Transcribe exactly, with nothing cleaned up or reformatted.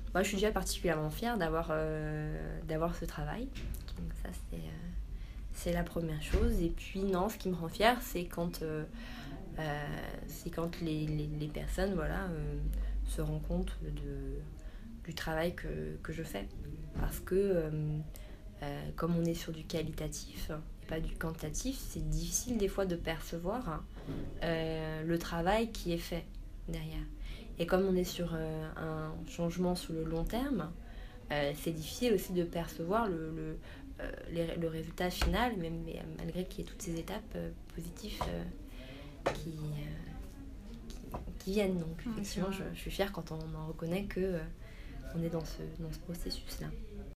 moi, je suis déjà particulièrement fière d'avoir euh, d'avoir ce travail. Donc ça, c'est euh, c'est la première chose. Et puis non, ce qui me rend fière, c'est quand, euh, euh, c'est quand les, les, les personnes voilà, euh, se rendent compte de, du travail que, que je fais. Parce que euh, euh, comme on est sur du qualitatif et pas du quantitatif, c'est difficile des fois de percevoir hein, euh, le travail qui est fait derrière. Et comme on est sur euh, un changement sur le long terme, euh, c'est difficile aussi de percevoir le, le, euh, les- le résultat final, même mais, malgré qu'il y ait toutes ces étapes euh, positives euh, qui, euh, qui viennent. Donc Ouais, c'est effectivement, vrai. je, je suis fière quand on en reconnaît que euh, on est dans ce, dans ce processus-là.